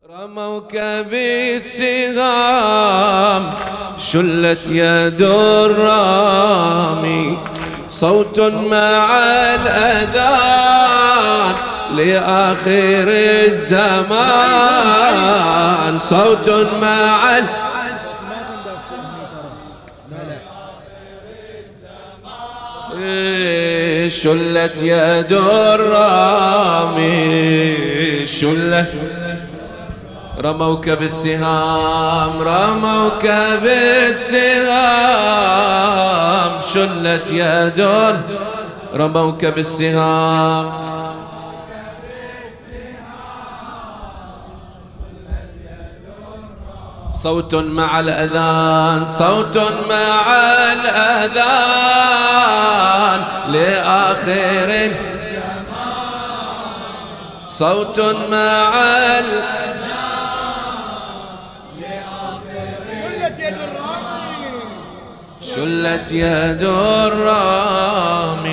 رموك بالسهام شلت يد الرامي، صوت مع الأذان لآخر الزمان، صوت مع شلت يد الرامي، شلت رموك بالسهام، رموك بالسهام شلت يد، رموك بالسهام صوت مع الأذان، صوت مع الأذان لآخر، صوت مع الأذان شلت يد الرامي،